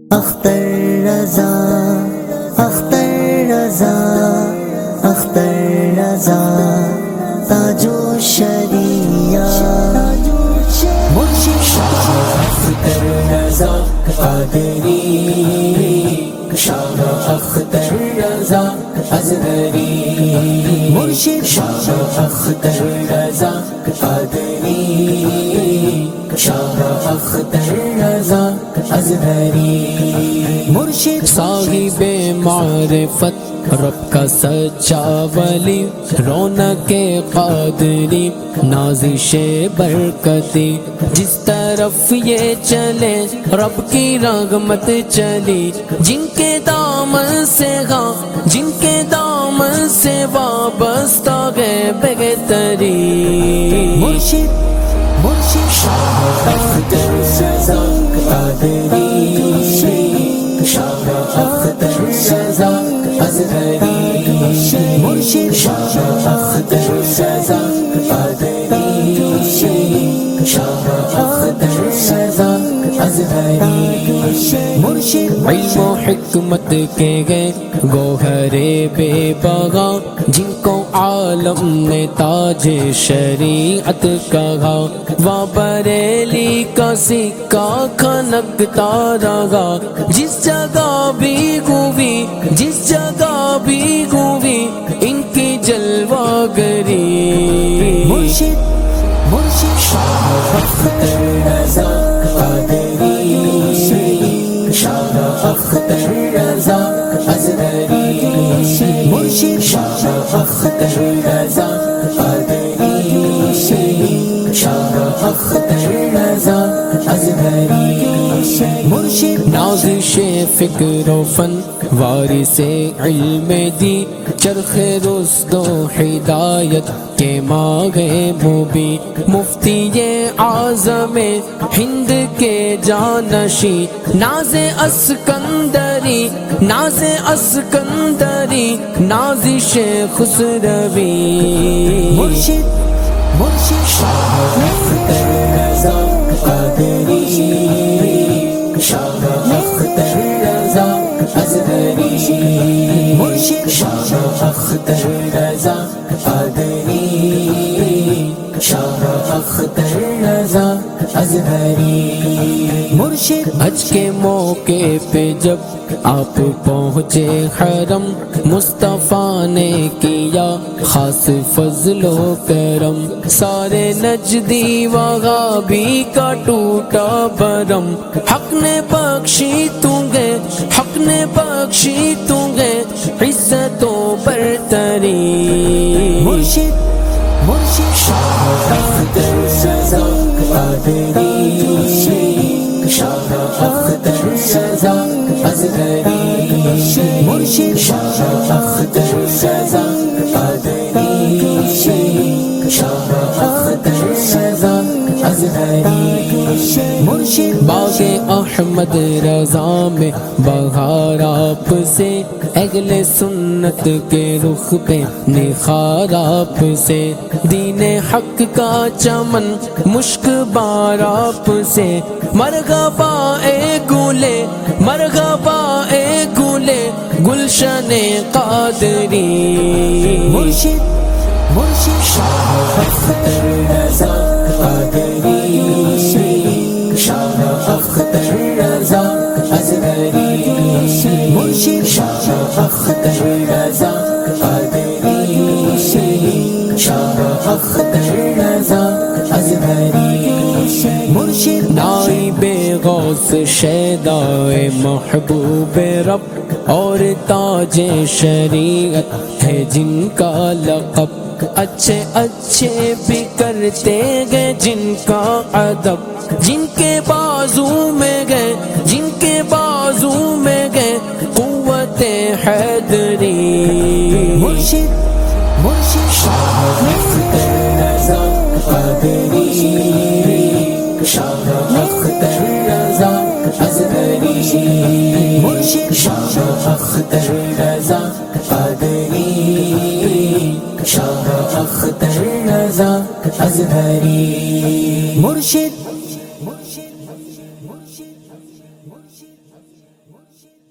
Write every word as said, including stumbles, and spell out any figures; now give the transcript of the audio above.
اختر رضا اختر رضا اختر رضا تاج الشریعہ مرشد شاہ اختر رضا قادری شاہ اختر رضا ازہری مرشد شاہ اختر رضا قادری شاہ اختر رضا ازہری مرشد صاحب معرفت رب کا سچا ولی رونق قادری نازش برکتی جس طرف یہ چلے رب کی رحمت چلی جن کے دامن سے ہاں جن کے دامن سے وابستہ ہے بہتری مرشد مرشد شاہ اختر رضا قادری شاہ اختر رضا ازہری مرشد شاہ اختر رضا قادری شاہ اختر رضا ازہری مرشد علم و حکمت کے گئے گوہر بے بغا جن کو عالم نے تاج شریعت کہا وہ بریلی کا سکہ کھنکتا رہا جس جگہ بھی ہوئی جس جگہ بھی ہوئی ان کی جلوہ گری مرشد مرشد شاہ اختر رضا قادری شاہ اختر رضا ازہری مرشد شاہ اختر رضا قادری شاہ اختر رضا ازہری مرشد نازش فکر و فن وارث علم دی چرخ رشد و ہدایت کے ماغ مبین مفتی اعظم ہند کے جانشین ناز اسکندری ناز اسکندری نازش خسروی مرشد مرشد شاہ اختر رضا قادری شاہ اختر رضا ازہری مرشد شاہ اختر رضا قادری شاہ اختر رضا ازہری مرشد حج کے موقع پہ جب آپ پہنچے حرم مصطفیٰ نے کیا خاص فضل و کرم سارے نجدی وغابی کا ٹوٹا برم حق نے بخشی تمہیں حق نے بخشی تمہیں عزت و برتری مرشد مرشد شاہ اختر رضا قادری شاہ اختر رضا ازہری مرشد شاہ اختر رضا قادری شاہ اختر رضا ازہری مرشد باغ احمد رضا میں بہار آپ سے اہل سنت کے رخ پہ نکھار آپ سے دین حق کا چمن مشک بار آپ سے مرغبا اے گلے مرغبا اے گلے گلشن قادری مرشد مرشد شاہ اختر رضا قادری شاہ اختر رضا ازہری مرشد شاہ اختر رضا قادری شاہ اختر رضا ازہری مرشد نائب غوث شیدائے محبوب رب اور تاج شریعت ہے جن کا لقب اچھے اچھے بھی کرتے گئے جن کا ادب جن کے بازو میں گئے جن کے بازو میں گئے قوت حیدری مرشد مرشد شاہ اختر رضا قادری شاہ اختر رضا ازہری مرشد شاہ اختر رضا قادری شاہ اختر رضا ازہری مرشد روشن